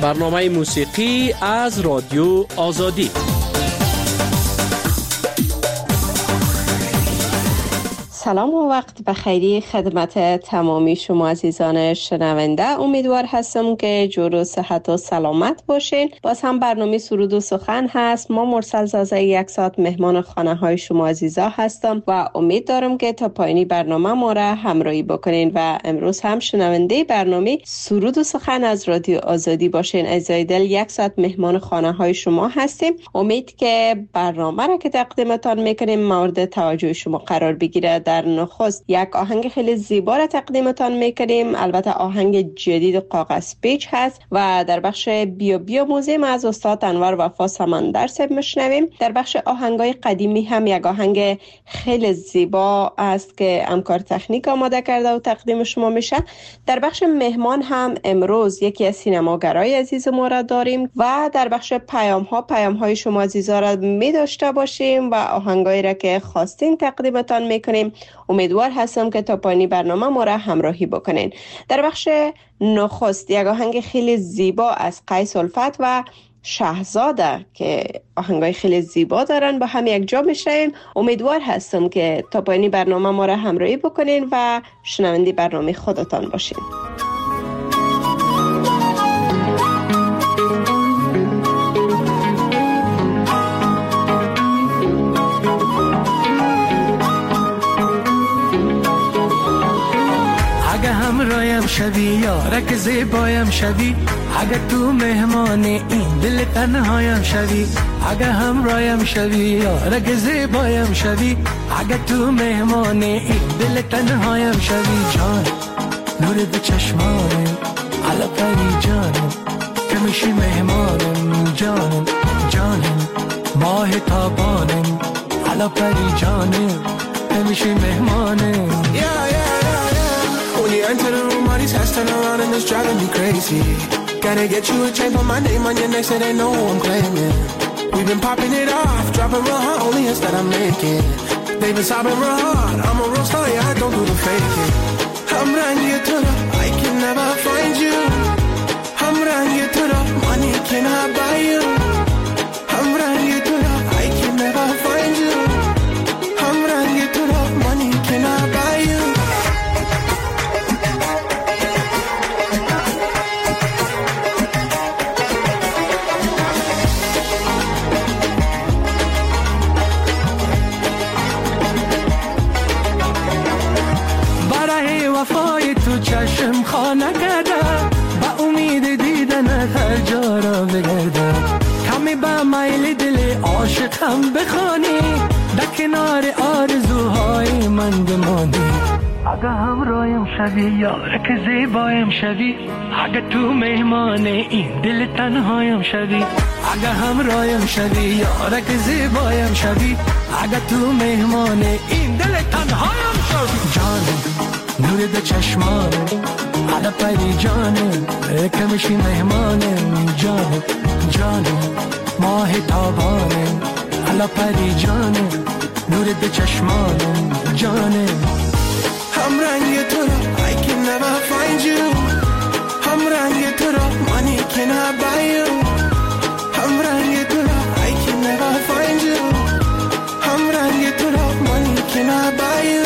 برنامه موسیقی از رادیو آزادی. سلام و وقت بخیری خدمت تمامی شما عزیزان شنونده. امیدوار هستم که جور و صحت و سلامت باشین. باز هم برنامه سرود و سخن هست. ما مرسل زازه یک ساعت مهمان خانه های شما عزیزا هستم و امید دارم که تا پایانی برنامه ما را همراهی بکنین و امروز هم شنونده برنامه سرود و سخن از رادیو آزادی باشین. عزیزای دل، یک ساعت مهمان خانه های شما هستیم. امید که برنامه را که تقدیمتان میکنیم مورد توجه شما قرار بگیره. در نخست یک آهنگ خیلی زیبا را تقدیمتان میکنیم، البته آهنگ جدید کاغذ پیچ هست و در بخش بیا بیا موزیم از استاد انور وفا سمندر صاحب میشنویم. در بخش آهنگای قدیمی هم یک آهنگ خیلی زیبا است که همکار تکنیک آماده کرده و تقدیم شما میشه. در بخش مهمان هم امروز یکی از سینماگرای عزیز ما را داریم و در بخش پیام های شما عزیزا را می داشته باشیم و آهنگایی را که خواستین تقدیمتان میکنیم. امیدوار هستم که تا پایانی برنامه ما را همراهی بکنین. در بخش نخست یک آهنگ خیلی زیبا از قیس الفت و شهزاده که آهنگای خیلی زیبا دارن با هم یک جا میشیم. امیدوار هستم که تا پایانی برنامه ما را همراهی بکنین و شنونده برنامه خودتان باشین. همرایم شوی یارک زیبایم شوی، اگه تو مهمان این دل تنهایم شوی. اگه همرایم شوی یارک زیبایم شوی، اگه تو مهمان این دل تنهایم شوی. جان نور دو چشمانم علا پری جانم که میشی مهمانم. جانم جانم ماه تابانم علا پری جانم که میشی مهمانم. When you enter the room, all these hats turn around and it's driving me crazy. Gotta get you a chain, put my name on your neck so they know who I'm claiming. We've been popping it off, dropping real hard, only hits that I'm making. They've been sobbing real hard, I'm a real star, yeah, I don't do the faking. I'm running you to the, I can never find you. I'm running you to the, money cannot buy you. I'm running you to the, I can never find you. I'm running you to the, money cannot buy you. وفای تو چشم خانه کردم، با امید دیدن هر جا را بگردم. کمی با میل دل عاشقم بخوانی، در کنار آرزوهای من بمانی. اگه همرایم شوی یارک زیبایم شوی، اگه تو مهمان این دل تنهایم شوی. اگه همرایم شوی یارک زیبایم شوی، اگه تو مهمان این دل تنهایم شوی. جانم نور دو چشمانم علا پری جانم که میشی مهمانم. جانم جانم ماه تابانم علا پری جانم نور دو چشمانم. جانم I'm running you to the, I can never find you. I'm running you to the, money cannot buy you. I'm running you to the, I can never find you. I'm running you to the, money cannot buy you.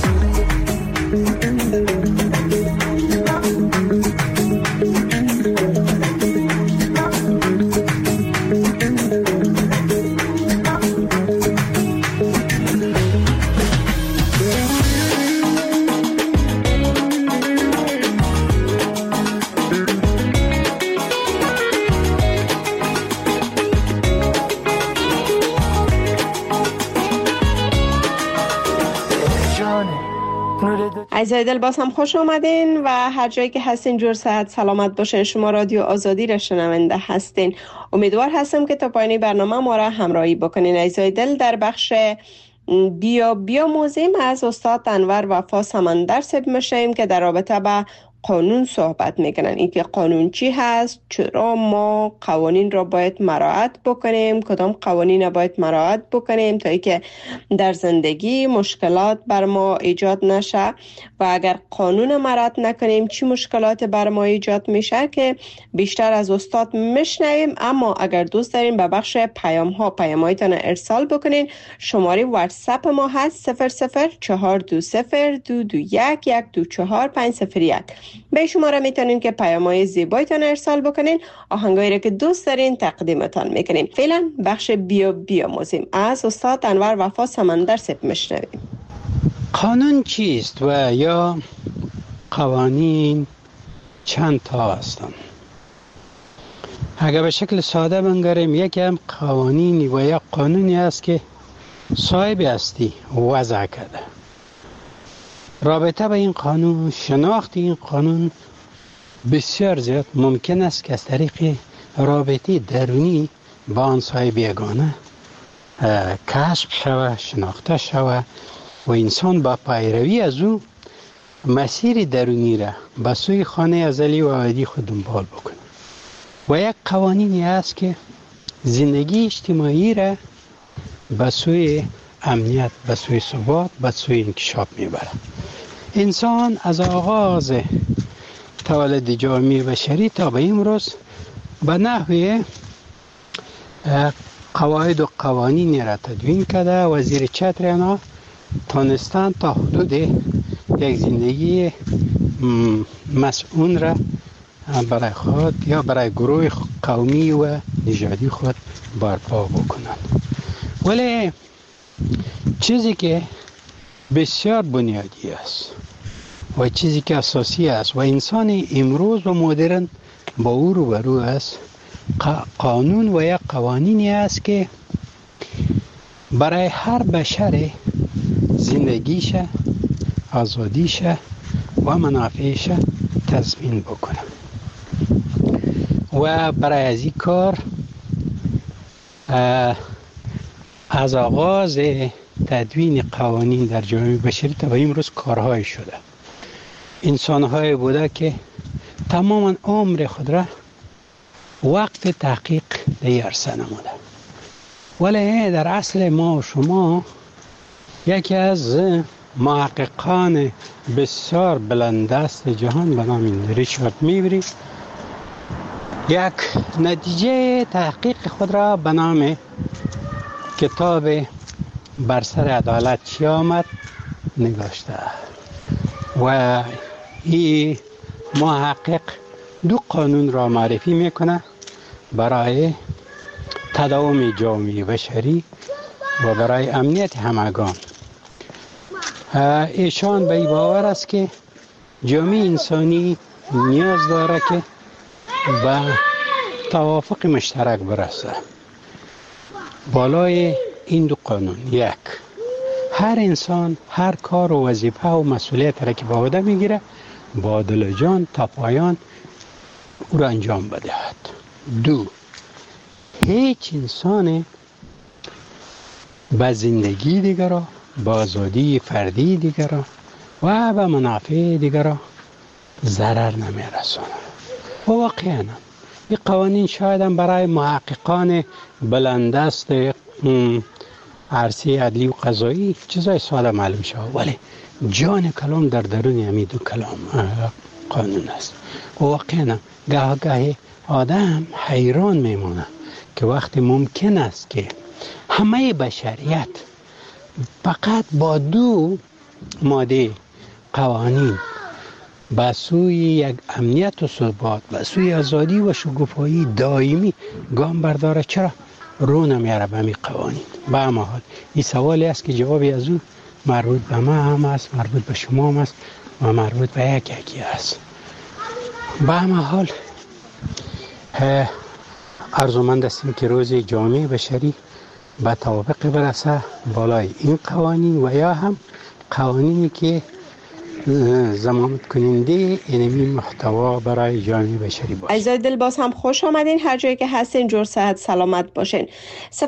عزیزای دل، باز هم خوش آمدین و هر جایی که هستین جور صحت سلامت باشین. شما رادیو آزادی را شنونده هستین. امیدوار هستم که تا پایانی برنامه ما را همراهی بکنین. عزیزای دل، در بخش بیا بیا موزیم از استاد انور وفا سمندر صاحب میشیم که در رابطه با قانون صحبت میکنن. اینکه قانون چی هست، چرا ما قوانین را باید مراعات بکنیم، کدام قوانین را باید مراعات بکنیم تا اینکه در زندگی مشکلات بر ما ایجاد نشه و اگر قانون مراعات نکنیم چی مشکلات بر ما ایجاد میشه که بیشتر از استاد میشنویم. اما اگر دوست دارین به بخش پیام‌هایتان ارسال بکنین، شماره واتساپ ما هست 004221124501. به شماره میتونین که پیام‌های زیبایتان ارسال بکنین، آهنگایی را که دوست دارین تقدیمتان میکنین. فعلا بخش بیاموزیم از استاد انور وفا سمندر سپ میشنویم. قانون چیست و یا قوانین چند تا هستند؟ اگر به شکل ساده بنگریم، یکی هم قوانینی و یا قانونی است که صاحب هستی وضع کرده. رابطه به این قانون، شناخت این قانون بسیار زیاد ممکن است که از طریق رابطه درونی با آن صاحب یگانه کشف شود، شناخته شود و انسان با پیروی از او مسیر درونی را به سوی خانه ازلی و ابدی خود دنبال بکنه. و یک قوانینی است که زندگی اجتماعی را به سوی امنیت، به سوی ثبات، به سوی انکشاف میبره. انسان از آغاز تولد جامعه بشری تا به امروز به نحوی قواعد و قوانین را تدوین کرده و زیر چتر آنها تانستن تا حدود یک زندگی مسئول را برای خود یا برای گروه قومی و نژادی خود برپا بکنند. ولی چیزی که بسیار بنیادی است و چیزی که اساسی است و انسان امروز و مدرن با او روبرو است، قانون و یا قوانینی است که برای هر بشر زندگیش، آزادیش و منافعش تضمین بکنه. و برای از این کار از آغاز تدوین قوانین در جامعه بشری تا به امروز کارهای شده. انسان‌های بوده که تماما عمر خود را وقت تحقیق در عرصه نموده. ولی در اصل ما و شما یکی از محققان بسیار بلندست جهان به نام ریچارد میبری یک نتیجه تحقیق خود را به نام کتاب بر سر عدالت چی آمد نگاشته و این محقق دو قانون را معرفی میکنه برای تداوم جامعه بشری و برای امنیت همگان. ایشان به این باور است که جامعه انسانی نیاز داره که به توافق مشترک برسه. بالای این دو قانون، یک، هر انسان هر کار و وظیفه و مسئولیت را که به عهده میگیره با دل و جان تا پایان او را انجام بدهد. دو، هیچ انسان به زندگی دیگران، به آزادی فردی دیگران و به منافع دیگران ضرر نمیرسونه. و واقعا این قوانین شاید هم برای محققان بلندست عرصه عدلی و قضایی چیزای ساده معلوم شود، ولی جان کلام در درون همین دو کلام قانون است. و واقعا گاهی آدم حیران میمونه که وقتی ممکن است که همه بشریت فقط با دو ماده قوانین به سوی یک امنیت و ثبات، به سوی آزادی و شکوفایی دائمی گام برداره، چرا رو نمیاره به همین قوانین؟ به همه حال این سوالی است که جوابی از اون مربوط به ما هم است، مربوط به شما هم است و مربوط به یکی است. به همه حال ارزومند هستیم که روز جامعه بشری به توافق برسه بالای این قوانین و یا هم قوانینی که ضمانت کننده اینمی محتوا برای جامعه بشری باشه. عزیزای دل باز هم خوش آمدین، هر جایی که هستین جور صحت سلامت باشین. 00420222112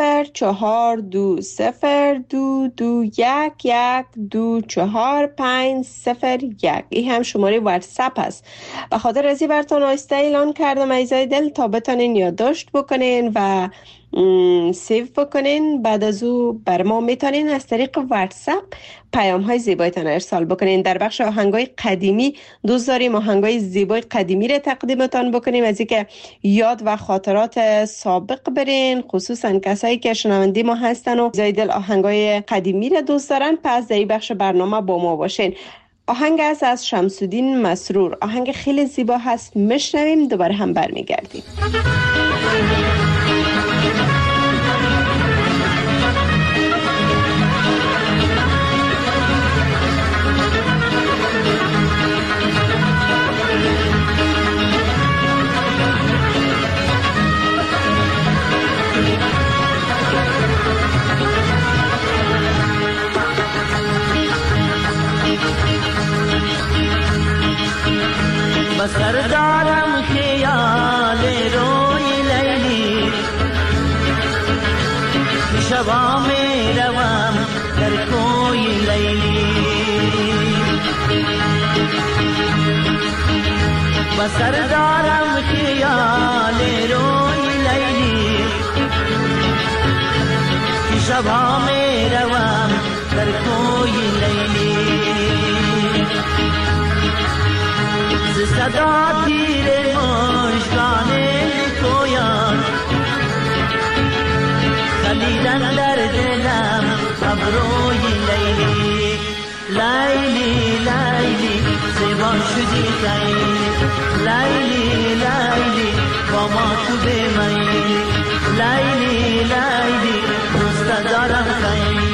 این هم شماره واتساپ است. به خاطر ازی براتون آیسته اعلان کردم عزیزای دل تا بتونین یادداشت بکنین و سیو بکنین. بعد از او بر ما میتونین از طریق واتساپ پیام های زیبایتان ارسال بکنین. در بخش آهنگای قدیمی دوست داریم آهنگای زیبای قدیمی را تقدیمتان بکنیم، از اینکه یاد و خاطرات سابق برین، خصوصا کسایی که شنونده ما هستن و زایدل آهنگای قدیمی را دوست دارن. پس در این بخش برنامه با ما باشین. آهنگ است از شمس‌الدین مسرور، آهنگ خیلی زیبا هست، میشنویم دوباره هم برمیگردیم. بسر دارم خیال روی لیلی، شبا می روم در کوی لیلی. بسر دارم خیال روی لیلی، شبا می روم در کوی لیلی. صدا تیر مژگان کویان، خلیدن در دلم ابروی لیلی. لیلی لیلی زیبا شدی خیلی، لیلی لیلی با ما تو بمیلی. لیلی لیلی دوست دارم خیلی.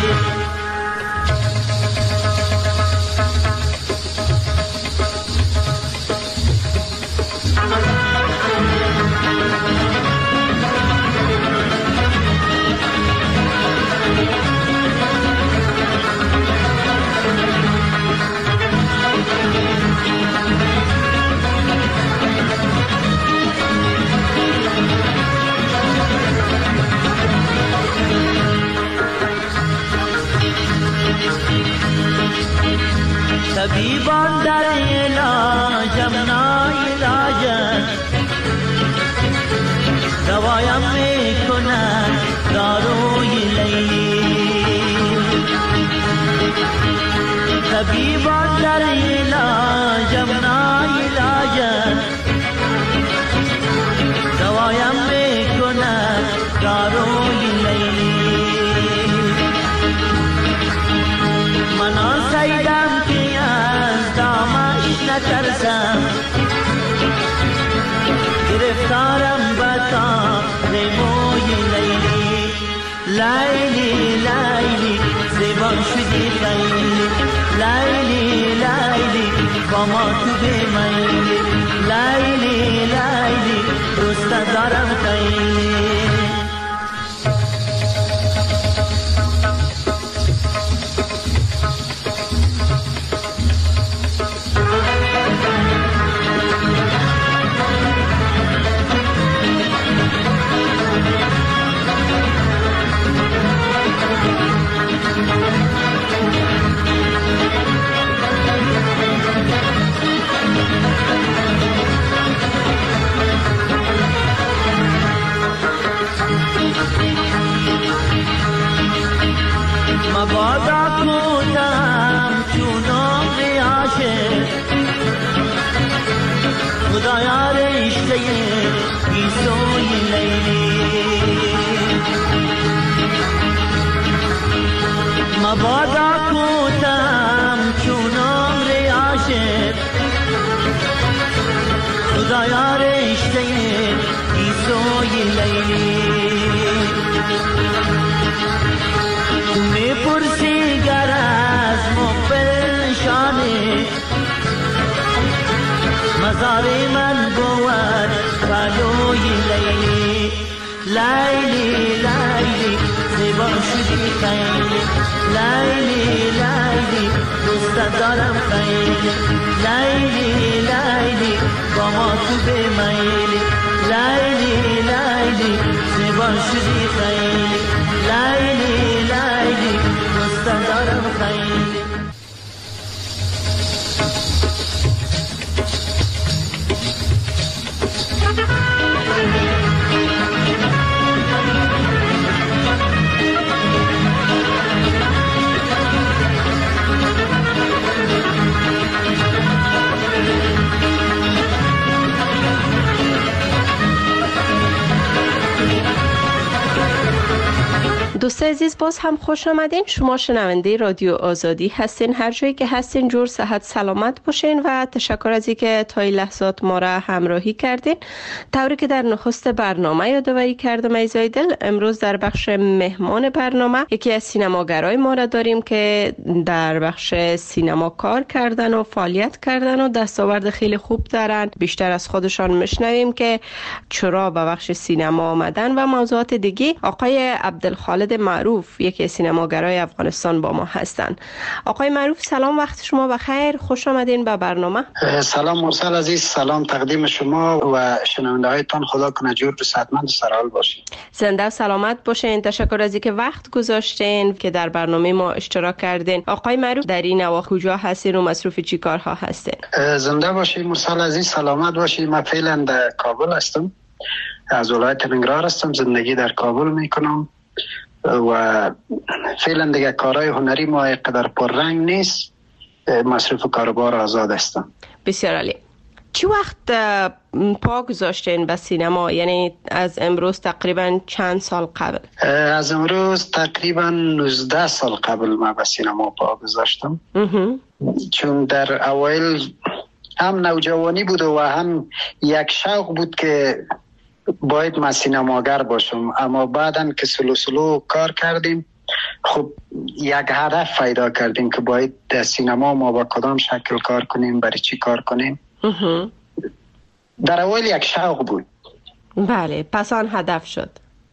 طبیبان در علاجم ناعلاجن، دوایم میکنن داروی لیلی. طبیبان در علاجم ناعلاجن، دوایم میکنن داروی لیلی. من آسیدم که از دامش نترسم، گرفتارم بتا ریموی لیلی. لیلی لیلی زیبا شدی خیلی، لیلی لیلی با ما تو بمیلی. لیلی لیلی دوست دارم خیلی. مبادا کودم چونم عاشق، خدایا رشته ایسوی لیلی. مبادا کودم چونم عاشق، خدایا رشته ایسوی لیلی. میپرسی گر از مقبل شانه، مزار من بود بالوی لیلی. لیلی لیلی زیبا شدی خیلی، لیلی لیلی دوست دارم خیلی لیلی لیلی با ما تو به میلی لیلی لیلی زبان شدی خیلی لیلی لیلی دوست دارم خیلی. دوست عزیز باز هم خوش آمدین. شما شنونده رادیو آزادی هستین. هر جایی که هستین جور صحت سلامت باشین و تشکر از اینکه تا این لحظات ما را همراهی کردین. طوری که در نخست برنامه یادآوری کردم ای زایدل، امروز در بخش مهمان برنامه یکی از سینماگرای ما را داریم که در بخش سینما کار کردن و فعالیت کردن و دستاورد خیلی خوب دارن. بیشتر از خودشان میشنویم که چرا به بخش سینما آمدن و موضوعات دیگه. آقای عبدالخالق معروف یکی سینماگرای افغانستان با ما هستند. آقای معروف سلام، وقت شما بخیر، خوش آمدین به برنامه. سلام مرسل عزیز، سلام تقدیم شما و شنونده هایتان. خدا کنه جور و صحتمند و سرحال باشین. زنده و سلامت باشین. تشکر از اینکه وقت گذاشتین که در برنامه ما اشتراک کردین. آقای معروف در این نواحی کجا هستین و مصروف چی کارها هستین؟ زنده باشین مرسل عزیز، سلامت باشین. من فعلا در کابل هستم، از ولایت ننگرهار هستم، زندگی در کابل میکنم و فعلا دیگه کارهای هنری ما اینقدر پررنگ نیست، مصروف کاروبار آزاد هستم. بسیار عالی. چی وقت پا گذاشتین به سینما؟ یعنی از امروز تقریبا چند سال قبل؟ از امروز تقریبا 19 سال قبل ما به سینما پا گذاشتم. چون در اوایل هم نوجوانی بود و هم یک شوق بود که باید ما سینماگر باشم، اما بعدن که سلو کار کردیم خب یک هدف پیدا کردیم که باید در سینما ما با کدام شکل کار کنیم، برای چی کار کنیم. در اول یک شوق بود. بله، پس آن هدف شد.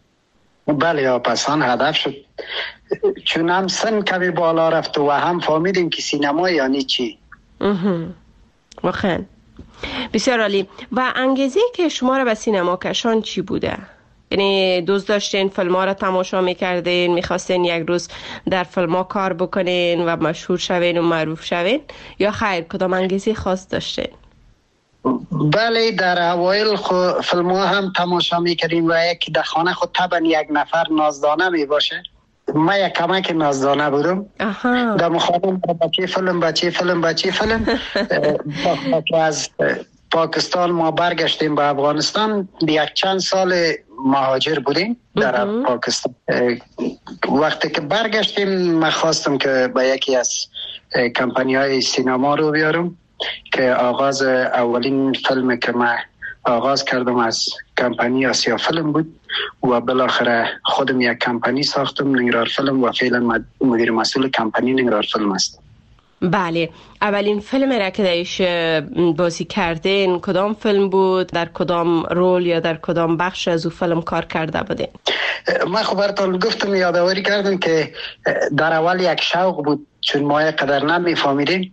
بله، پس آن هدف شد. چون هم سن کمی بالا رفت و هم فهمیدیم که سینما یعنی چی. واقعا بسیار عالی. و انگیزه که شما را به سینما کشان چی بوده؟ یعنی دوست داشتین فیلم ها را تماشا میکردین، میخواستین یک روز در فیلم ها کار بکنین و مشهور شوین و معروف شوین، یا خیر کدام انگیزه خاص داشتین؟ بله، در اوایل فیلم ها هم تماشا میکردیم و یکی در خانه خود طبعا یک نفر نازدانه میباشه. من یک کمک نازدانه بودم. در مخابم بچه فیلم از پاکستان ما برگشتیم به افغانستان. یک چند سال مهاجر بودیم در پاکستان. وقتی که برگشتیم من خواستم که به یکی از کمپانی های سینما رو بیارم که آغاز اولین فیلم که من آغاز کردم از کمپانی آسیا فیلم بود و بالاخره خودم یک کمپانی ساختم، ننگرهار فیلم، و فعلا مدیر مسئول کمپانی ننگرهار فیلم هستم. بله، اولین فیلم را که درش بازی کردین کدام فیلم بود؟ در کدام رول یا در کدام بخش از او فیلم کار کرده بودین؟ من خبرتان گفتم، یادآوری کردم که در اول یک شوق بود، چون ما قدر نمیفهمیدیم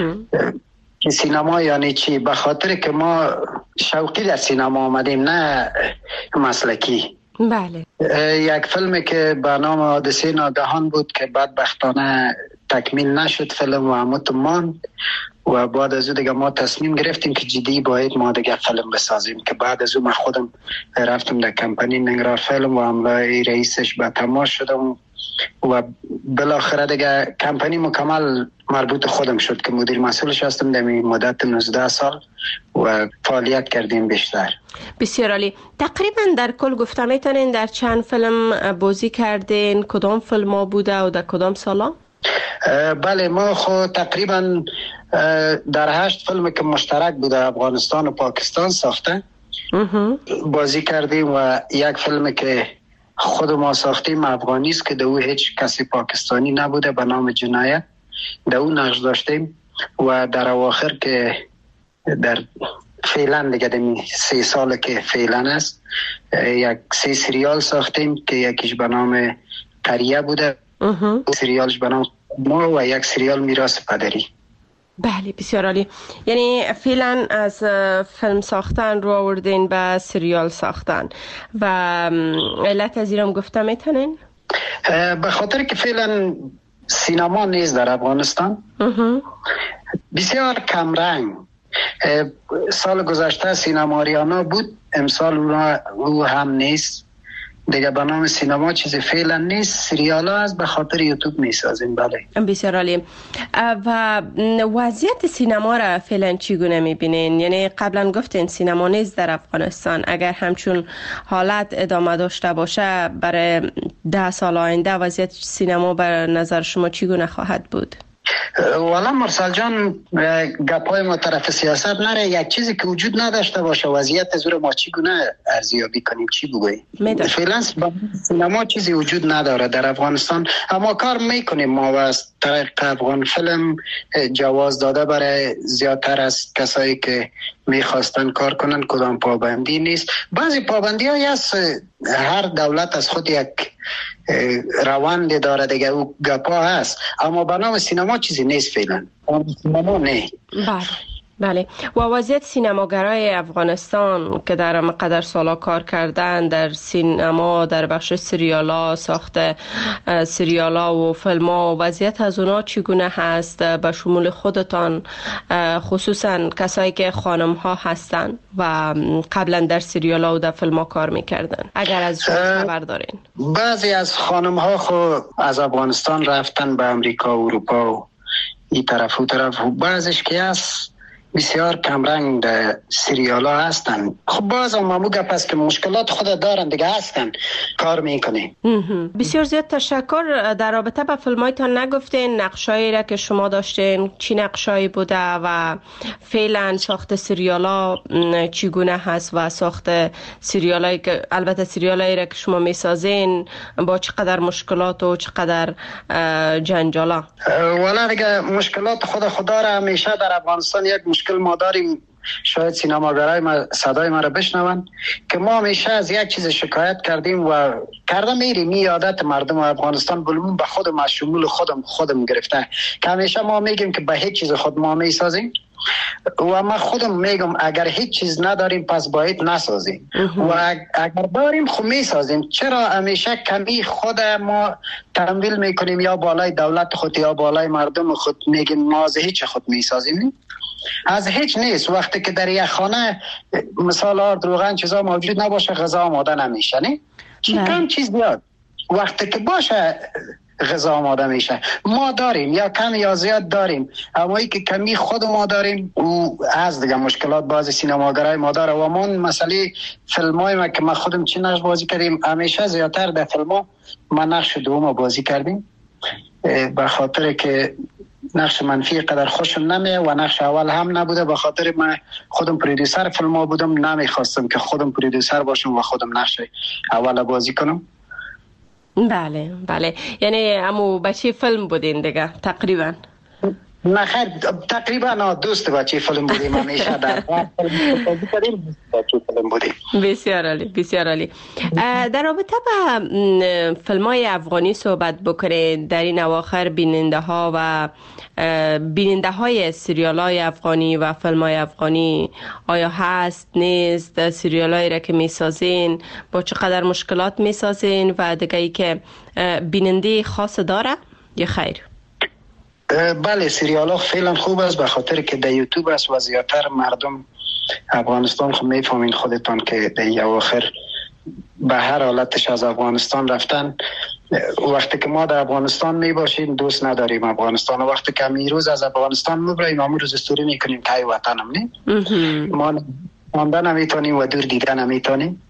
که سینما یعنی چی. به خاطر که ما شوقی در سینما آمدیم، نه مسلکی. بله. یک فیلم که به نام حادثه ناگهان بود که بدبختانه تکمیل نشد فیلم و هموت ماند و بعد از او دیگه ما تصمیم گرفتیم که جدی باید ما دیگه فیلم بسازیم، که بعد از او من خودم رفتم در کمپانی ننگرهار فیلم و عمله رئیسش به تماس شدم و بالاخره دیگه کمپانی مکمل مربوط خودم شد که مدیر مسئولش هستم در مدت 19 سال و فعالیت کردیم بیشتر. بسیار عالی. تقریبا در کل گفته میتونین در چند فیلم بازی کردین؟ کدام فیلم ها بوده و در کدام سالا؟ بله، ما خود تقریبا در 8 فیلم که مشترک بوده افغانستان و پاکستان ساخته بازی کردیم و یک فیلم که خود ما ساختیم افغانی است که در او هیچ کسی پاکستانی نبوده به نام جنایت، در او نقش داشتیم و در اواخر که در فعلا دیگه 3 سال که فعلا است یک 3 سریال ساختیم که یکیش به نام قریه بوده، سریالش به نام ما و یک سریال میراث پدری. بله بسیار عالی. یعنی فعلا از فیلم ساختن رو آوردین به سریال ساختن و علت از ایران گفته میتونین؟ به خاطر که فعلا سینما نیست در افغانستان، بسیار کم رنگ. سال گذشته سینما آریانا بود، امسال او هم نیست دیگه. به نام سینما چیزی فعلا نیست، سریال ها از به خاطر یوتیوب میسازیم. بله بسیار عالی. و وضعیت سینما را فعلا چگونه میبینین؟ یعنی قبلا گفتین سینما نیست در افغانستان، اگر همچون حالت ادامه داشته باشه برای 10 سال آینده وضعیت سینما بر نظر شما چگونه خواهد بود؟ والا مرسل جان، گپای ما طرف سیاست نره. یک چیزی که وجود نداشته باشه وضعیت زور ما چگونه ارزیابی کنیم؟ چی بگوییم؟ فعلا سینما چیزی وجود نداره در افغانستان، اما کار میکنیم ما و از طریق افغان فیلم جواز داده برای زیادتر از کسایی که میخواستن کار کنن. کدام پابندی نیست. بعضی پابندی هایی هست، هر دولت از خود یک روند داره دیگه، او گپا هست، اما به نام سینما چیزی نیست فعلا. سینما نه. بله. و وضعیت سینماگرای افغانستان که در مقدر سالا کار کردن در سینما، در بخش سریالا، ساخت سریالا و فیلم‌ها، وضعیت از اونا چگونه هست به شمول خودتان، خصوصا کسایی که خانم ها هستن و قبلا در سریالا و در فیلم‌ها کار میکردن، اگر از شما خبر دارین؟ بعضی از خانم ها خو از افغانستان رفتن به امریکا و اروپا و این طرف و طرف، و بعضیش که هست بسیار کمرنگ در سریال ها هستن. خب باز هم همون گپ است که مشکلات خود دارن دیگه، هستن کار میکنه. بسیار زیاد تشکر. در رابطه با فیلمایتان نگفتین نقشایی را که شما داشتین چی نقشایی بوده و فعلا ساخت سریال ها چگونه هست و ساخت سریال هایی که البته سریال هایی را که شما میسازین با چقدر مشکلات و چقدر جنجالا؟ والا دیگه مشکلات خود داره. همیشه در افغانستان یک مشکل ما داریم، شاید سینماگرای ما صدای ما را بشنون، که ما همیشه از یک چیز شکایت کردیم و کرده میریم. این عادت مردم افغانستان بلمون به خودم از شمول خودم گرفته، که همیشه ما میگیم که به هیچ چیز خود ما میسازیم و ما خودم میگم اگر هیچ چیز نداریم پس باید نسازیم و اگر داریم خب میسازیم. چرا همیشه کمی خود ما تمویل میکنیم یا بالای دولت خود یا بالای مردم خود میگیم ما از هیچ خود میسازیم؟ از هیچ نیست. وقتی که در یک خانه مثال آرد روغن چیزا موجود نباشه غذا آماده نمیشه، نه؟ کم چیز بیاد وقتی که باشه غذا آماده میشه. ما داریم یا کم یا زیاد داریم، اما ای که کمی خود ما داریم او از دیگه مشکلات بعضی سینماگرای ما داره. و من مسئله فیلمای ما که ما خودم چی نقش بازی کردیم، همیشه زیادتر در فیلم ما نقش دوم بازی کردیم، به خاطر که نقش منفی قدر خوشم نمیه و نقش اول هم نبوده. به خاطر من خودم پرودوسر فیلم ها بودم، نمیخواستم که خودم پرودوسر باشم و خودم نقش اول بازی کنم. بله بله. یعنی امو بچه فیلم بودین دیگه تقریبا؟ نه خیر، تقریبا دوست بچه فیلم بودیم. همیشه در فیلم بودیم. بسیار عالی بسیار عالی. در رابطه با فیلم های افغانی صحبت بکنید. در این اواخر بیننده ها و بیننده های سریال های افغانی و فیلم های افغانی آیا هست نیست؟ سریال هایی را که میسازین با چقدر مشکلات میسازین و دیگه ای که بیننده خاص داره یا خیر؟ بله سریال ها فعلا خوب است، به خاطر که در یوتیوب است و زیادتر مردم افغانستان خب میفهمین خودتان که در اواخر به هر حالتش از افغانستان رفتن. وقتی که ما در افغانستان میباشیم دوست نداریم افغانستان، و وقتی که امروز از افغانستان میبریم امروز روز استوری میکنیم تای وطنم، نه؟ ما ماندن نمیتونیم و دور دیدن نمیتونیم.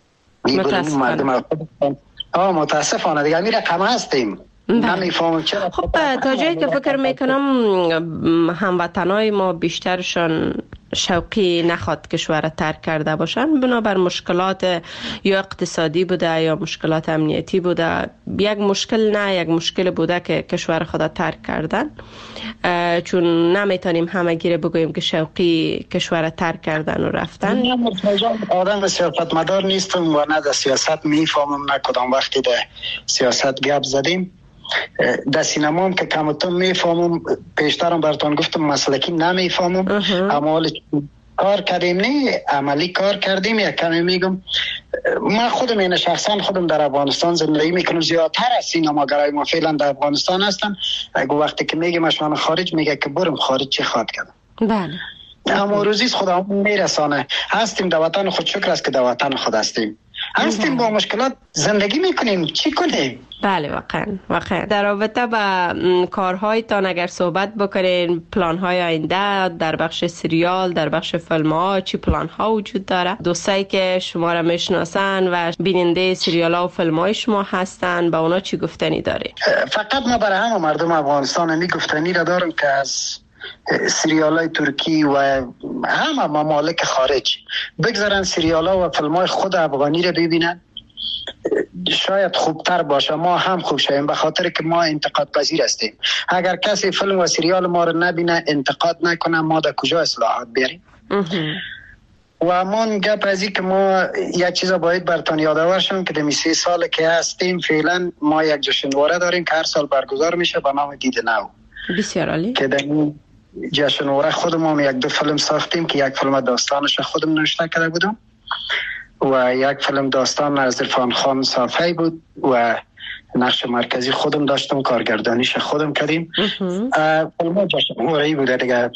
متاسفانه دیگه امیر رقم هستیم. خب تا جایی که فکر میکنم هموطنای ما بیشترشان شوقی نخواد کشور ترک کرده باشن، بنابر مشکلات یا اقتصادی بوده یا مشکلات امنیتی بوده. یک مشکل بوده که کشور خود ترک کردن، چون نمیتونیم همه گیره بگوییم که شوقی کشور ترک کردن و رفتن. آدم سیاست مدار نیستم و نه در سیاست میفهمم، نه کدام وقتی در سیاست گپ زدیم. در سینما هم که کم و کم میفهمم، پیشترم براتون گفتم مسلکی نمیفهمم، اما کار کردیم نه عملی کار کردیم. یک کمی میگم من خودم این شخصا خودم در افغانستان زندگی میکنم، زیادتر از سینماگرای ما فعلا در افغانستان هستن. اگه وقتی که میگم اشان خارج میگه که برم خارج چی خواد کردم. بله. اما روزیست خدا میرسانه. هستیم در وطن خود، شکر است که در وطن خود هستیم. هستیم با مشکلات زندگی میکنیم، چی کنیم؟ بله واقعا در رابطه با کارهایتان اگر صحبت بکنین، پلان‌های آینده در بخش سریال، در بخش فیلم‌ها چی پلان‌ها وجود داره؟ دوستایی که شما را میشناسن و بیننده سریال‌ها و فیلم‌های شما هستن با اونا چی گفتنی داری؟ فقط ما برای همه مردم افغانستان می گفتنی را دارم که از سریالای ترکی و همه ممالک خارج بگذارن سریال‌ها و فیلم‌های خود افغانی را ببینن، شاید خوبتر باشه، ما هم خوب شویم، به خاطر که ما انتقاد پذیر هستیم. اگر کسی فیلم و سریال ما رو نبینه، انتقاد نکنه، ما در کجا اصلاحات بیاریم؟ و من گپ ازی که ما یک چیز باید براتون یادآور شم که در 3 سال که هستیم فعلا ما یک جشنواره داریم که هر سال برگزار میشه به نام دید نو. بسیار عالی. که در این جشنواره خودمون 1-2 فیلم ساختیم که یک فیلم داستانش خودم نوشته کرده بودم و یک فیلم داستان از عرفان خان صافی بود و نقش مرکزی خودم داشتم، کارگردانیش خودم کردیم. فیلم جشنواره‌ای بود دیگه،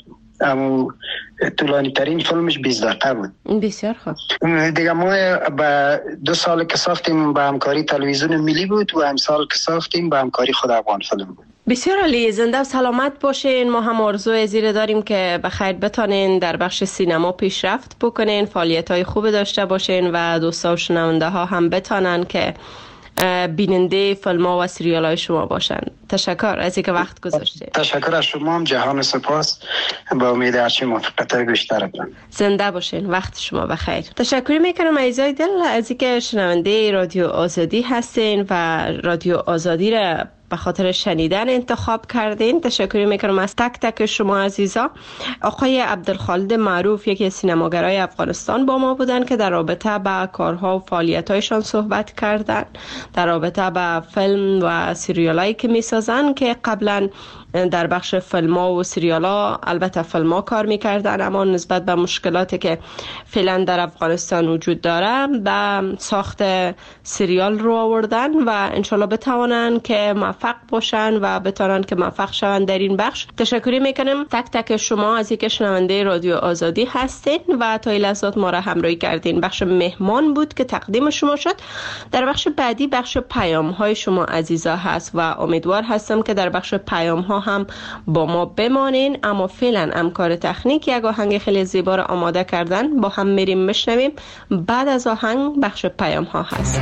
طولانی ترین فیلمش 20 دقیقه بود. بسیار خوب. دیگه ما با 2 سال که ساختیم با همکاری تلویزیون ملی بود و امسال که ساختیم با همکاری خود افغان فیلم بود. بسیار عالی، زنده و سلامت باشین. ما هم آرزوی زیر داریم که بخیر بتانین در بخش سینما پیشرفت بکنین، فعالیت‌های خوب داشته باشین و دوستا و شنونده ها هم بتانن که بیننده فیلم‌ها و سریال‌های شما باشن. تشکر از اینکه وقت گذاشتید. تشکر از شما هم، جهان سپاس. با امید هرچی موفقیت‌های بیشتر بدم. زنده باشین، وقت شما بخیر. تشکر میکنم عزیزای دل از اینکه شنونده رادیو آزادی هستین و رادیو آزادی را به خاطر شنیدن انتخاب کردین. تشکر میکنم از تک تک شما عزیزا. آقای عبدالخالد معروف یکی از سینماگرای افغانستان با ما بودن که در رابطه با کارها و فعالیت‌هایشان صحبت کردن، در رابطه با فیلم و سریالایی که میسازن که قبلا در بخش فیلم‌ها و سریال‌ها، البته فیلم‌ها کار می‌کردن اما نسبت به مشکلاتی که فعلا در افغانستان وجود داره به ساخت سریال رو آوردن و انشالله بتوانن که موفق باشن و بتوانن که موفق شون در این بخش. تشکر میکنم تک تک شما از اینکه شنونده رادیو آزادی هستین و تا این لحظات ما را همراهی کردین. بخش مهمان بود که تقدیم شما شد. در بخش بعدی بخش پیام‌های شما عزیزا هست و امیدوار هستم که در بخش پیام‌ها هم با ما بمانین. اما فعلا همکار تکنیک یک آهنگ خیلی زیبا را آماده کردن، با هم میریم میشنویم. بعد از آهنگ بخش پیام ها هست.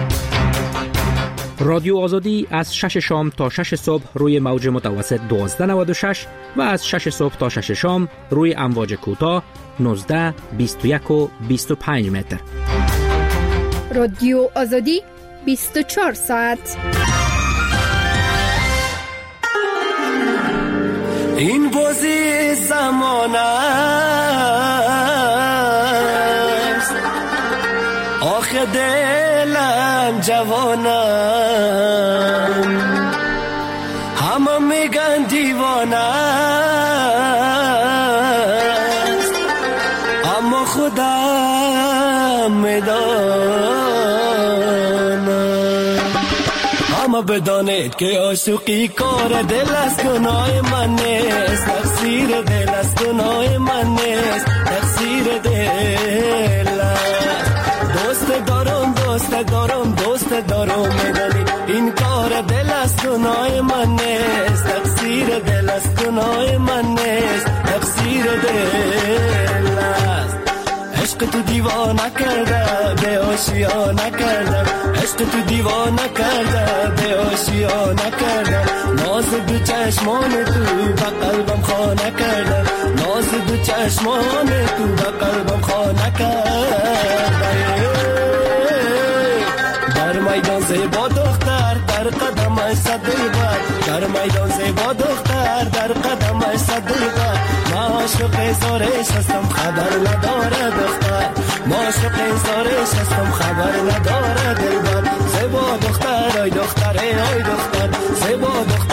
رادیو آزادی از 6 شام تا 6 صبح روی موج متوسط 1296 و از 6 صبح تا 6 شام روی امواج کوتاه 19 21 و 25 متر. رادیو آزادی 24 ساعت. این بازی زمان است، آخه دلم جوانم، همه میگن دیوانه است، اما خودم میدانم. اما بدانید که عاشقی کار دل است، گناه من نیست، تقصیر دل است، گناه من نیست، تقصیر دل است. دوست دارم میدانی این کار دل است، گناه من نیست، تقصیر دل است، گناه من نیست، تقصیر دل است. عشق تو دیوانه کرده به آشیانه کردم، عشق تو دیوانه کرده به آشیانه کردم. ناز دو چشمان تو به قلبم خانه کردم، ناز دو چشمان تو به قلبم خانه کردم. در میدان زیبا دختر در قدمش صد دلبر، در میدان زیبا دختر در قدمش صد دلبر. ما عاشق زارش هستم خبر نداره دختر، ما عاشق زارش هستم خبر نداره دلبر. زیبا دختر آی دختر ای آی دختر، زیبا دختر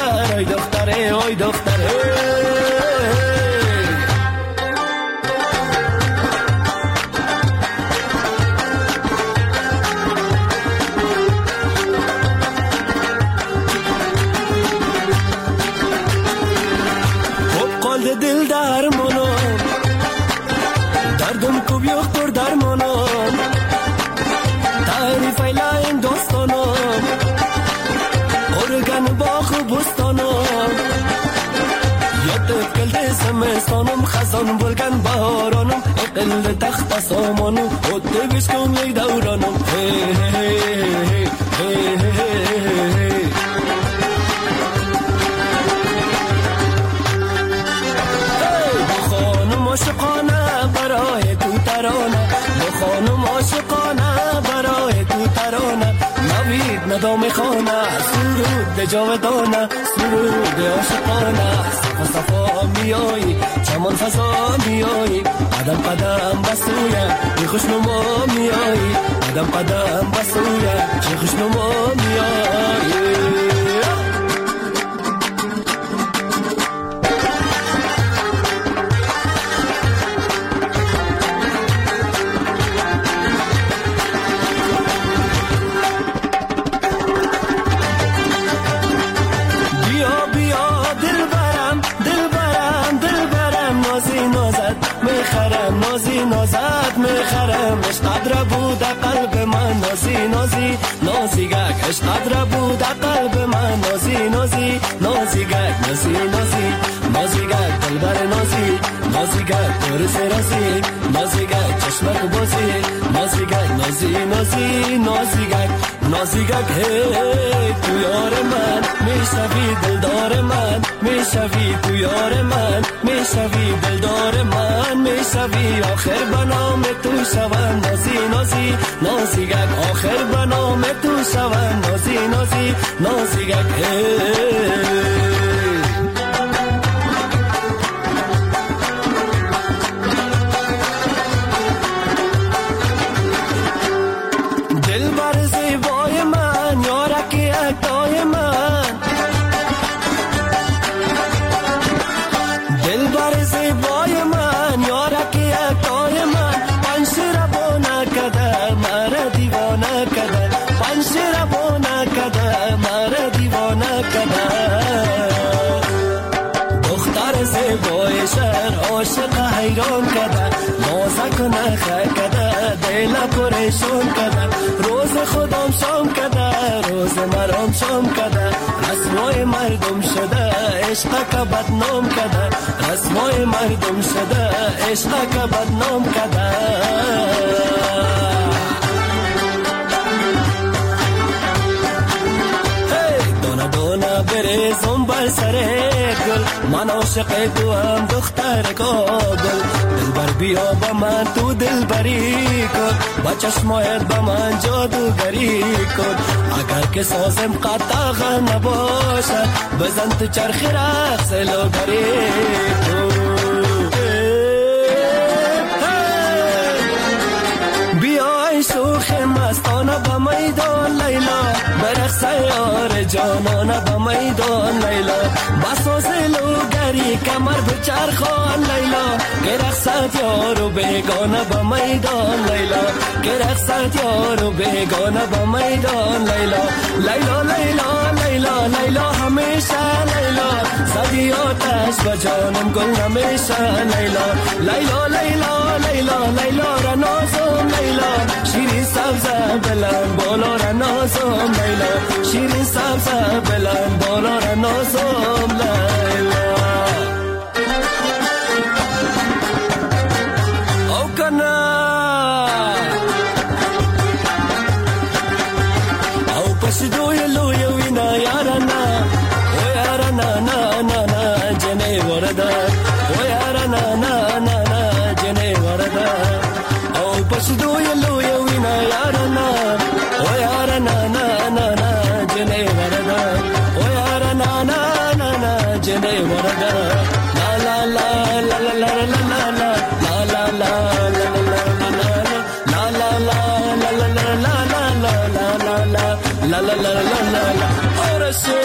بودن باغ و بستانم، یادت کل زمستانم، خزان بلگن بهارانم، اقل تخت سامانم، خود بشکم لی دورانم. خانم عاشقانه برای تو ترانه، خانم عاشقانه برای تو ترانه، نوید ندام خانه، سرود جاودانه، سرود عاشقانه، صفا صفا میایی، چمن فضا میایی، قدم قدم بسویه بی خوشنما میایی، قدم قدم بسویه چه خوشنما میایی. نازی نازد میخرم، عشق بود قلب من، نازی نازی نازی گک، عشق بود قلب من، نازی نازی نازی گک، نازی نازی نازی گک، دلبر نازی نازی گک، درس رازی نازی گک، چشمک بازی نازی گک، نازی نازی نازی گک، نازی گک. هی تو یار من میشوی دلدار من، میشوی تو یار من، میشوی دلدار من، میشوی آخر بنام تو شوم، نازی نازی نازی گک، آخر بنام تو شوم، نازی نازی نازی گک. دل بر زیبای من، یارکی اکتای من، دل بر زیبای من، یارکی اکتای من، پنشیر بونه کده مرا دیوانه کده، پنشیر بونه کده مرا دیوانه کده. دختر زیبای شهر عاشق حیران کده، نازک و نخه کده، دل پریشان کده، روز خودم شام کده، روز مرام شام کده، رسمای مردم شده، عشق که بدنام کده، رسمای مردم شده، عشق که بدنام کده. دانه دانه بریزم بر سر گل، من عاشق تو هم دختر کابل، دلبر بیا با من تو دلبری کن، با چشمایت با من جادوگری کن، اگر که سازم قطعه نباشد، بزن تو چرخی رقص لوگری کن. بیای شوخ مستانه با میدان لیلا، برقص یار جانانه با میدان لیلا، بساز لوگری کمر بچرخان لیلا، که رقصت یارو بیگانه با میدان لیلا، که رقصت یارو بیگانه با میدان لیلا. لیلا لیلا لیلا لیلا همیشه لیلا، زدی آتش و جانم گل نمیشه لیلا. لیلا لیلا لیلا لیلا را نازم لیلا، شیرین سبزه بلند بالا را نازم لیلا، شیرین سبزه بلند بالا را نازم لیلا. او کنا او پس دوی لوی وینا یارنا، او یارنا نا نا نا جنه وردا، او یارنا نا نا نا جنه وردا، او پس دوی لوی وینا یارنا، او یارنا نا نا نا جنه وردا، او یارنا نا نا نا جنه وردا. لا لا لا لا لا لا لا لا لا لا لا لا لا ahora sí.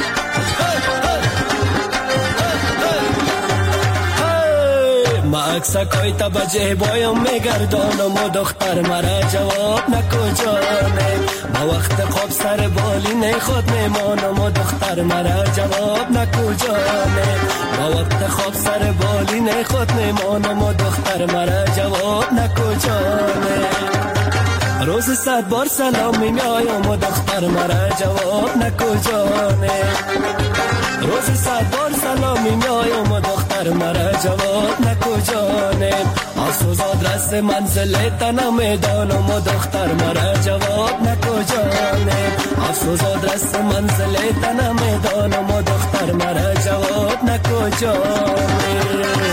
Max عاشقای تا بجه بایم میگردانم و دختر مرا جواب نکو جانه با وقت خواب سر بالی نخود میمانم و دختر مرا جواب نکو جانه با وقت خواب سر بالی نخود میمانم و دختر مرا جواب نکو جانه روز 100 بار سلام میایم و دختر مرا جواب نکو جانه روز 100 بار سلام میایم و دختر مرا جواب نکو جانه افسوس آدرس منزل تنم میدانم و دختر مرا جواب نکو جانه افسوس آدرس منزل تنم میدانم و دختر مرا جواب نکو جانه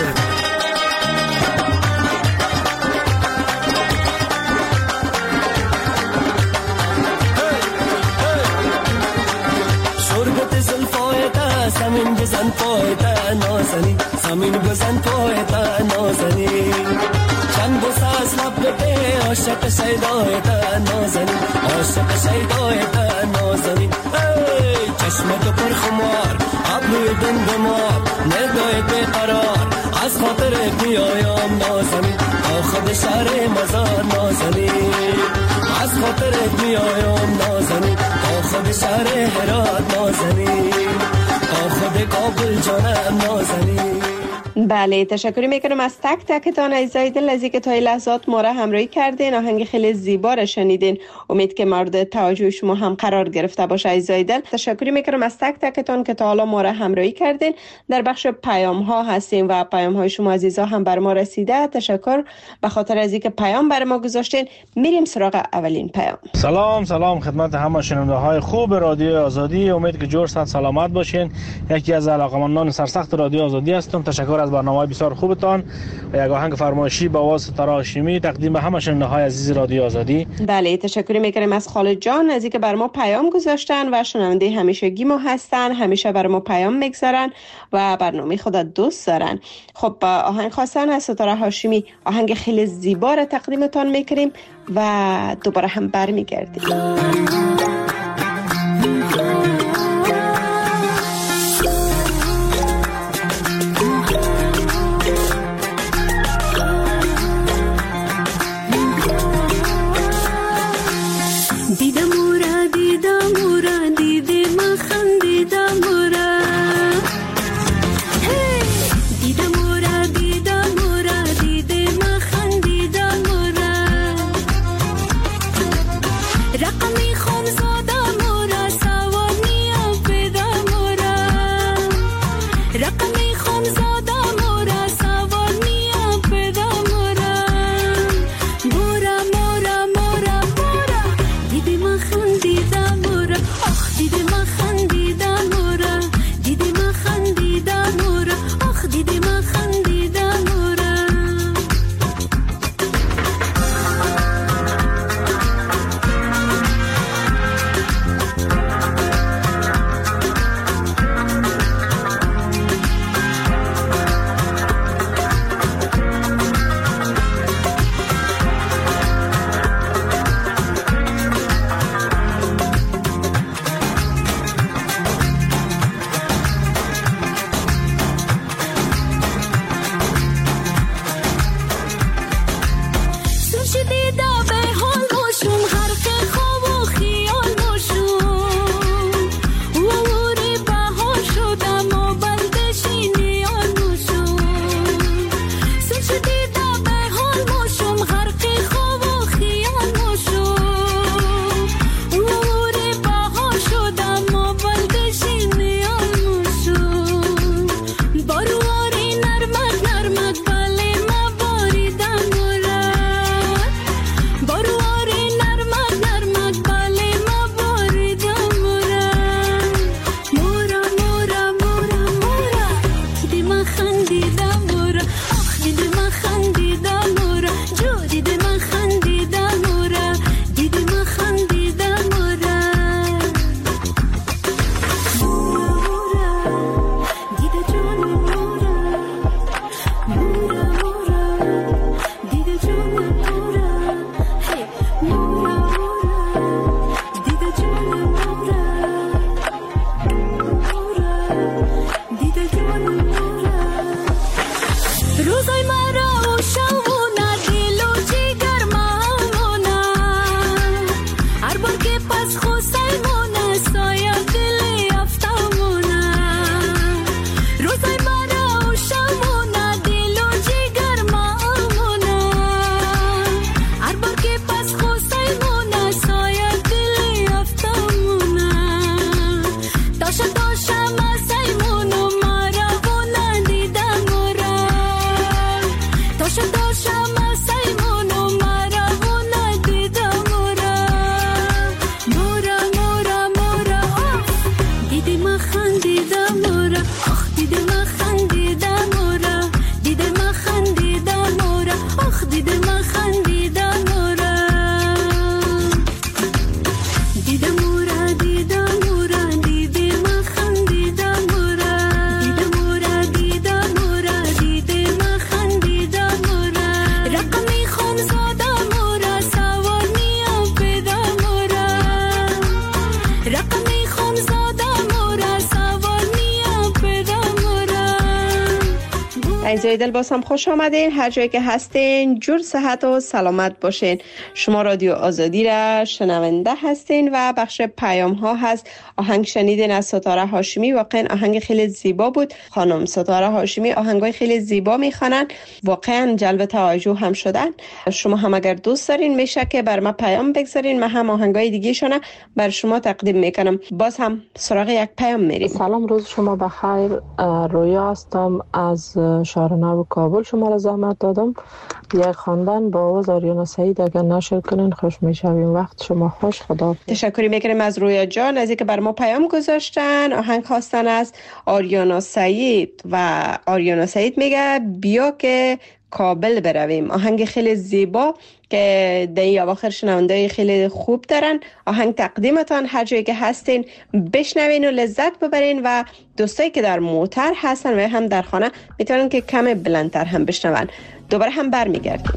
زمین بزن پایت نازنی زمین بزن پایت نازنی چند بوسه از لب بده عاشق شیدایت نازنی عاشق شیدایت نازنی چشم تو پر خمار ابروی دن بمار نگاه بیقرار از خاطرت میایم نازنی تا خود شهر مزار نازنی از خاطرت میایم نازنی تا خود شهر هرات نازنی خود کابل جانم نازنی. بله تشکر میکنم از تک تکتان عزیزای دل از اینکه تا این لحظات ما را همراهی کردین. آهنگ خیلی زیبا را شنیدین. امید که مورد توجه شما هم قرار گرفته باشه عزیزای دل. تشکر میکنم از تک تکتان که تا حالا ما را همراهی کردین. در بخش پیام ها هستیم و پیام های شما عزیزا هم بر ما رسیده. تشکر به خاطر از اینکه پیام بر ما گذاشتین. میریم سراغ اولین پیام. سلام خدمت همه شنونده های خوب رادیو آزادی. امید که جور صحت سلامت باشین. یکی از علاقمندان سرسخت رادیو آزادی هستم. تشکر از برنامه بسیار خوبتان و یک آهنگ فرمایشی با آواز ستاره هاشمی تقدیم به همه شنونده های عزیز رادیو آزادی. بله تشکر میکنیم از خالد جان از اینکه بر ما پیام گذاشتن و شنونده همیشگی ما هستن. همیشه بر ما پیام میگذارن و برنامه خدا دوست دارن. خب آهنگ خواستن از ستاره هاشمی آهنگ خیلی زیبا را تقدیمتان میکنیم و دوباره هم برمیگردیم. عزیزای دل باز هم خوش آمدین. هر جایی که هستین جور صحت و سلامت باشین. شما رادیو آزادی را شنونده هستین و بخش پیام ها هست. آهنگ شنیدین از ستاره هاشمی، واقعا آهنگ خیلی زیبا بود. خانم ستاره هاشمی آهنگای خیلی زیبا میخوانن، واقعا جلب توجه هم شدن. شما هم اگر دوست دارین میشه که بر ما پیام بگذارین، من هم آهنگای دیگه شونه بر شما تقدیم میکنم. باز هم سراغ یک پیام میریم. سلام، روز شما بخیر. رویا هستم از شهر نو کابل. شما را زحمت دادم یک خواندن با آواز آریانا سعید اگر نشر کنین خوش میشویم. وقت شما خوش. خدا تشکری میکنیم از رویا جان از اینکه بر ما پیام گذاشتن. آهنگ خواستن از آریانا سعید و آریانا سعید میگه بیا که کابل برویم. آهنگ خیلی زیبا که در این اواخر شنونده خیلی خوب دارن. آهنگ تقدیمتان، هر جایی که هستین بشنوین و لذت ببرین و دوستایی که در موتر هستن و هم در خانه میتونن که کم بلندتر هم بشنون. دوباره هم برمیگردیم.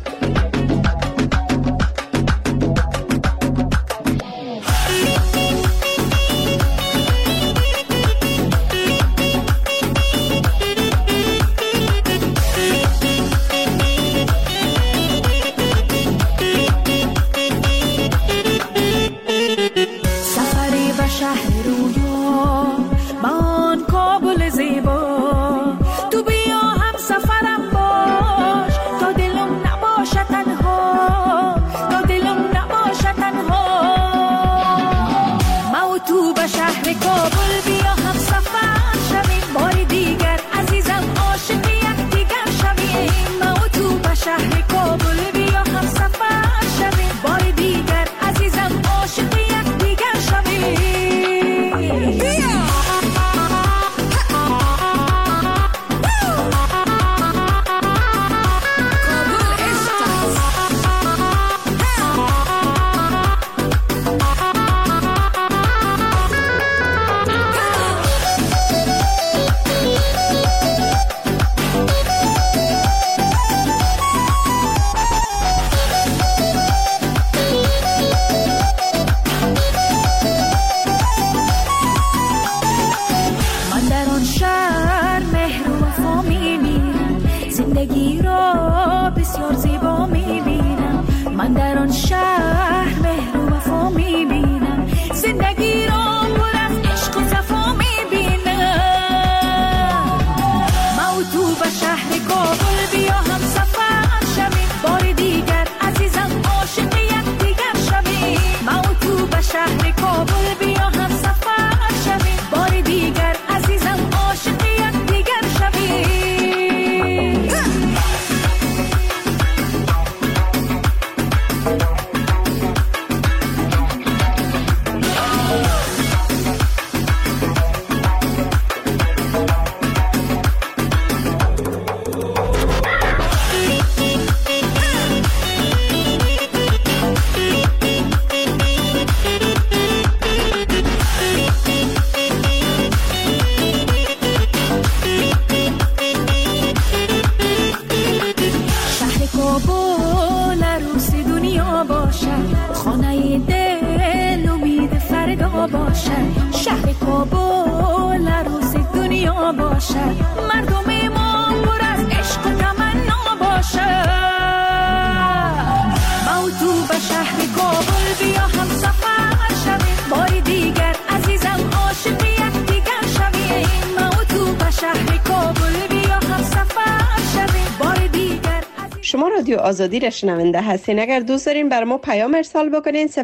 شما رادیو آزادی را شنونده هستین. اگر دوست دارین بر ما پیام ارسال بکنین 00420222124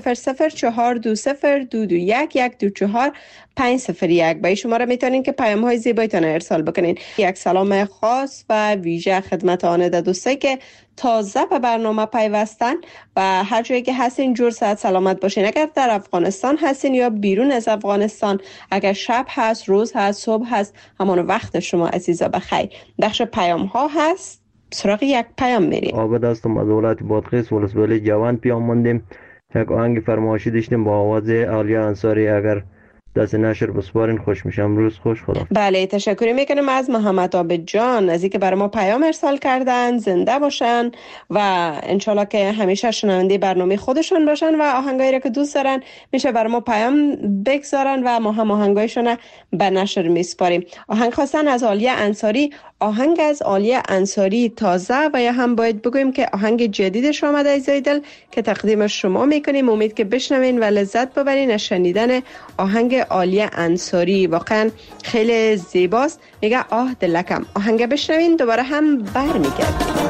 501 با این شماره میتونین که پیام های زیبایتان ارسال بکنین. یک سلام خاص و ویژه خدمت آنده دوستایی که تازه به برنامه پیوستن و هر جایی که هستین جور صحت سلامت باشین. اگر در افغانستان هستین یا بیرون از افغانستان، اگر شب هست، روز هست، صبح هست، همان وقت شما عزیزا بخیر. بخش پیام ها هست. سراغ یک پیام میریم. عابد هستم از ولایت بادغیس ولسوالی جوان. پیام ماندیم یک آهنگ فرمایشی داشتیم با آواز عالیه انصاری، اگر دست نشر بسپارین خوش میشم. روز خوش. خدا. بله تشکر میکنم از محمد عابد جان از اینکه برای ما پیام ارسال کردن. زنده باشن و انشالله که همیشه شنونده برنامه خودشون باشن و آهنگایی را که دوست دارن میشه برای ما پیام بگذارن و ما هم آهنگایشون به نشر میسپاریم. آهنگ خواستن از عالیه انصاری. آهنگ از عالیه انصاری تازه و یا هم باید بگویم که آهنگ جدیدش آمده از زیدل که تقدیم شما میکنیم. امید که بشنوین و لذت ببرین از شنیدن آهنگ عالیه انصاری. واقعا خیلی زیباست. میگه آه دلکم. آهنگ بشنوین دوباره هم برمیگردیم.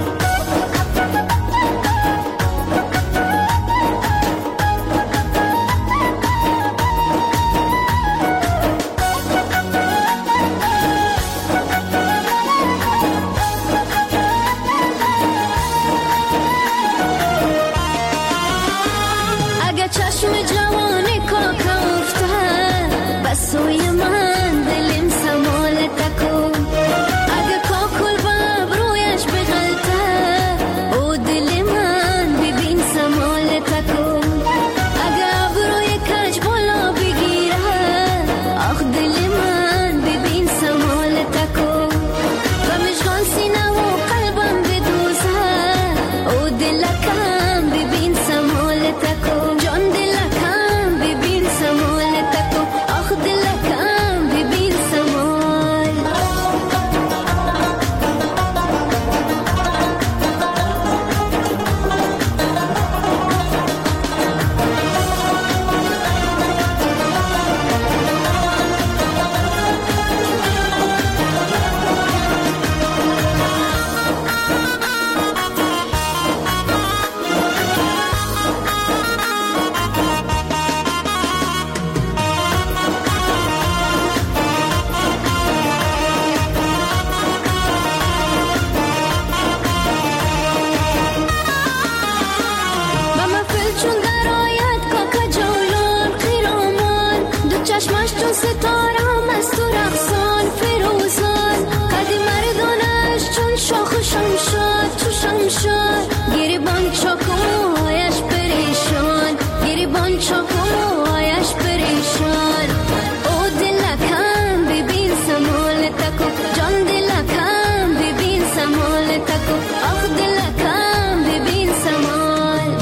سوی من دلم سمال تکو اگه کاکل باب رویش بغلطه او دل من ببین سمال تکو اگه ابروی کج بالا بگیره آخ دل من ببین سمال تکو غمشغال سینه و قلبم بدوزه او دلکم ببین سمال تکو جان دلکم ببین سمال تکو دلکم ببین سمال چشمش چون ستاره مست و رقصان فروزان قد مردانش چون شاخ و شمشاد تو شمشاد گریبان چاکوهایش پریشان گریبان چاکوهایش پریشان او دلکم ببین سمال تکو جان دلکم ببین سمال تکو آخ دلکم ببین سمال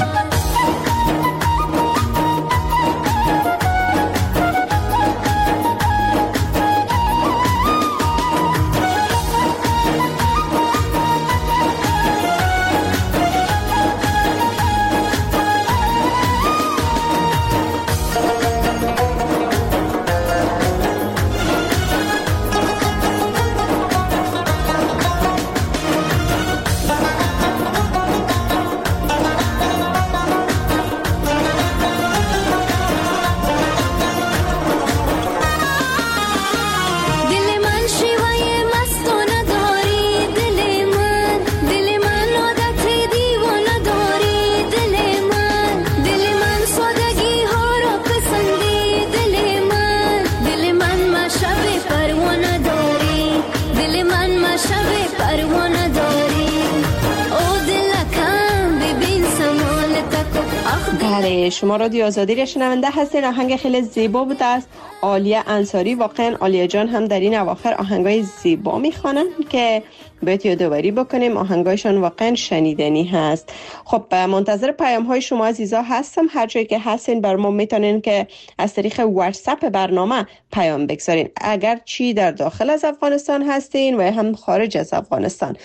بله شما رادیو آزادی را شنونده هستین. آهنگ خیلی زیبا بوده است عالیه انصاری. واقعا عالیه جان هم در این اواخر آهنگای زیبا میخوانن که باید یادآوری بکنیم آهنگایشان واقعا شنیدنی هست. خب منتظر پیام های شما عزیزا هستم. هر جایی که هستین بر ما میتونین که از طریق واتساپ برنامه پیام بگذارین، اگر چی در داخل از افغانستان هستین و هم خارج از افغانستان.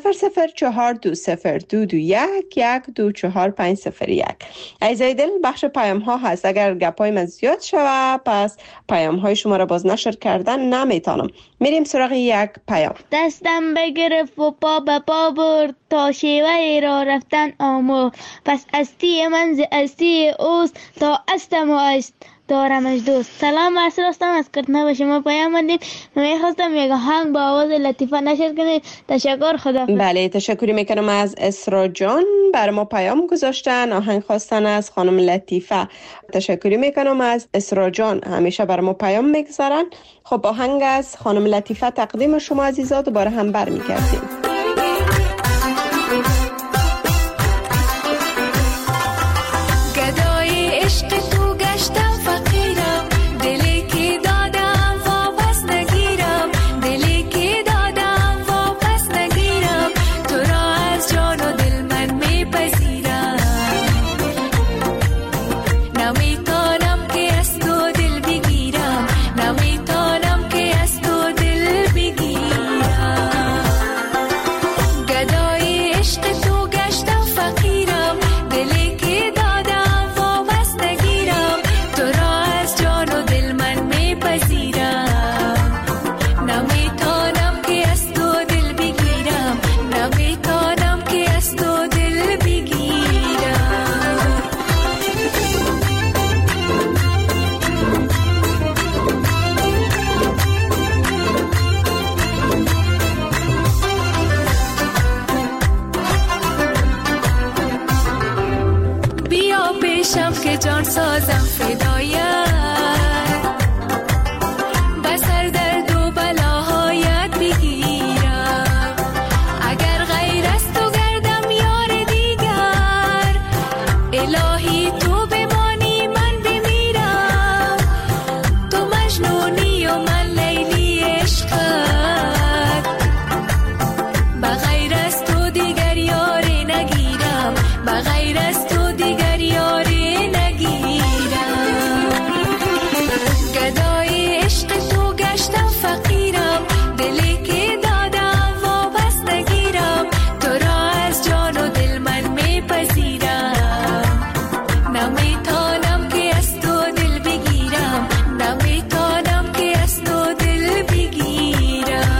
0042221124501. عزیزای دل بخش پیام ها هست. اگر گپای من زیاد شوه پس پیام های شما را باز نشر کردن نمیتونم. میریم سراغ یک پیام. دستم بگرفت و پا به پا برد تا شیوه را رفتن آمو، پس استی من ز استی اوست تا استم و است دارمش دوست. سلام عرض راستم از کرتنه به شما پیام مندیم. میخواستم یک آهنگ با آواز لطیفه نشر کنید. تشکر. خدا. بله تشکری میکنم از اسرا جان بر ما پیام گذاشتن. آهنگ خواستن از خانم لطیفه. تشکری میکنم از اسرا جان، همیشه بر ما پیام میگذارن. خب آهنگ از خانم لطیفه تقدیم شما عزیزا. دوباره هم برمیگردیم. گدای عشق تو گشتم فقیرم، دلی که دادم واپس نگیرم، دلی که دادم واپس نگیرم، تو را از جان و دل من میپذیرم، نمیتونم که از تو دل بگیرم، نمیتونم که از تو دل بگیرم. بشم که جان سازم فدایت بسر درد و بلاهایت بگیرم اگر غیر از تو گردم یار دیگر الهی تو بمانی من بمیرم تو مجنونی و من لیلی عشقت بغیر از تو دیگر یاری نگیرم بغیر از تو دیگر یاری نگیرم گدای عشق تو گشتم فقیرم دلی که دادم واپس نگیرم تو را از جان و دل من میپذیرم نمیتانم که از تو دل بگیرم نمیتانم که از تو دل بگیرم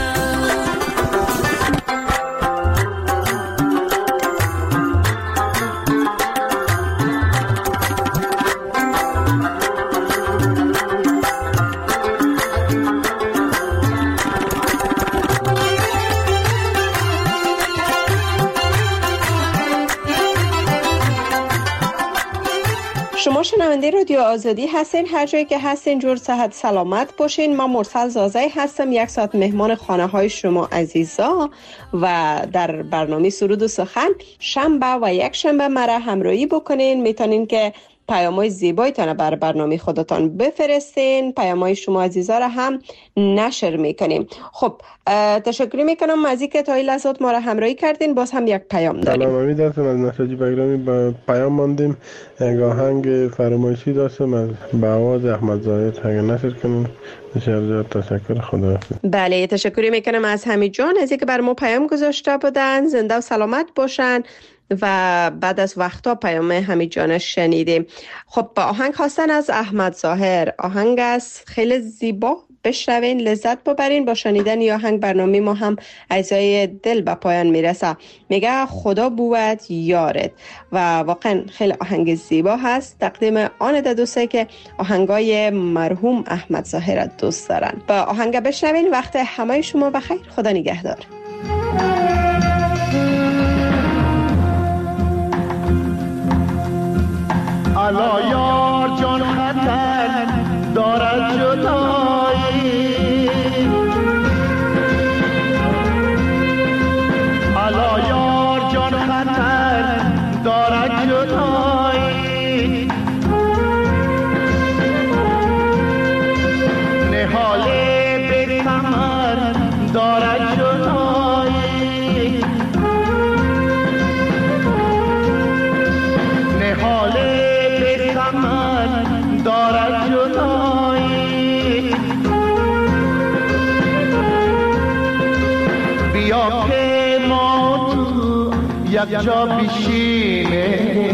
شما شنونده رادیو آزادی هستین، هر جایی که هستین جور صحت سلامت باشین. من مرسل زازه هستم، یک ساعت مهمان خانه های شما عزیزا و در برنامه سرود و سخن شنبه و یک شنبه مرا همراهی بکنین. میتونین که پیام‌های زیبایتان بر برنامه خودتان بفرستین، پیام‌های شما عزیزا را هم نشر میکنیم. خب تشکر میکنم از اینکه تا این لحظات ما را همراهی کردین. باز هم یک پیام داریم. سلام، امید هستم از نساجی بگرامی. با پیام ماندیم، یک آهنگ فرمایشی داشتم از با آواز احمد زاهد، اگه نشر کنیم بسیار زیاد تشکر. خدا حافظ. بله تشکر میکنم از حمید جان از اینکه بر ما پیام گذاشته بودن. زنده و سلامت باشن و بعد از وقتا پیام حمید جانش شنیدیم. خب با آهنگ خواستن از احمد ظاهر، آهنگ است خیلی زیبا، بشنوین لذت ببرین. با شنیدن این آهنگ برنامه ما هم عزای دل به پایان میرسه. میگه خدا بود یارت و واقعا خیلی آهنگ زیبا هست. تقدیم آن دوستایی که آهنگای مرحوم احمد ظاهر دوست دارن. با آهنگ بشنوین. وقت همه شما بخیر. خدا نگهدار. الا یار جان خطر دارد جدایی الا یار جان خطر دارد جدایی نهاله به کمر دارد جدایی نهاله دارد جدایی بیا که ما تو یک جا بشینه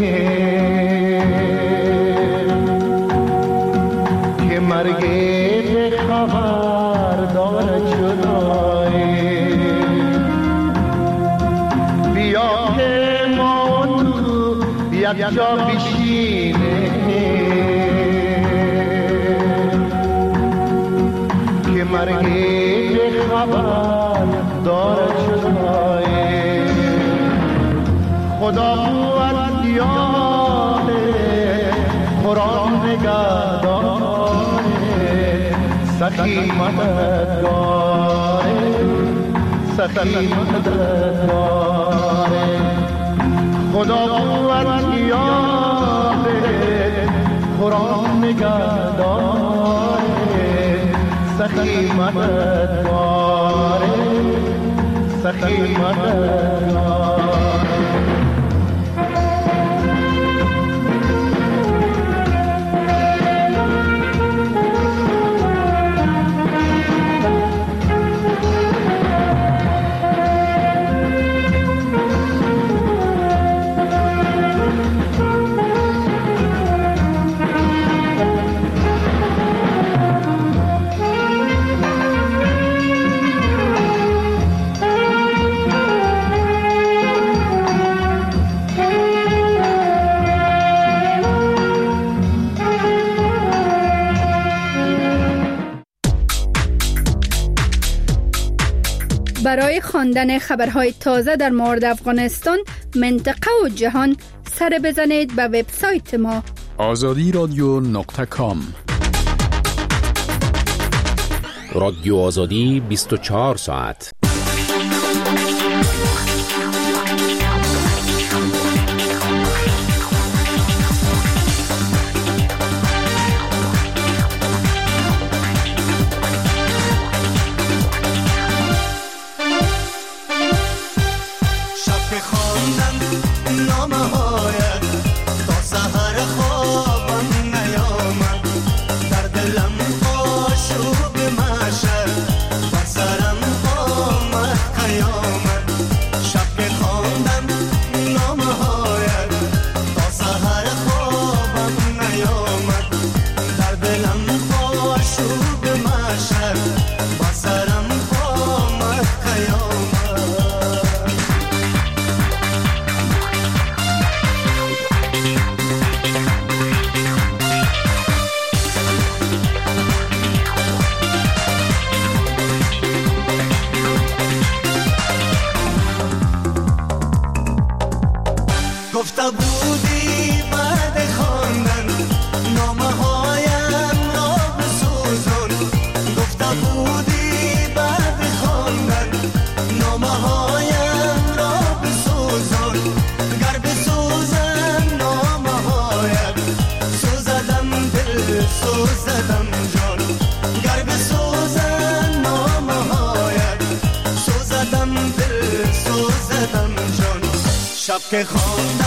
که مرگ خبر دارد جدایی بیا که ما تو یک جا بشینه مرگ خبر دارد شدای خدا بود یاره قرآن نگهداره سخی مددگاره سخی مددگاره خدا بود یاره قرآن نگهداره سخی مددگاره سخی مددگاره برای خواندن خبرهای تازه در مورد افغانستان، منطقه و جهان سر بزنید به وبسایت ما azadiradyo.com رادیو آزادی 24 ساعت. شب که خواندم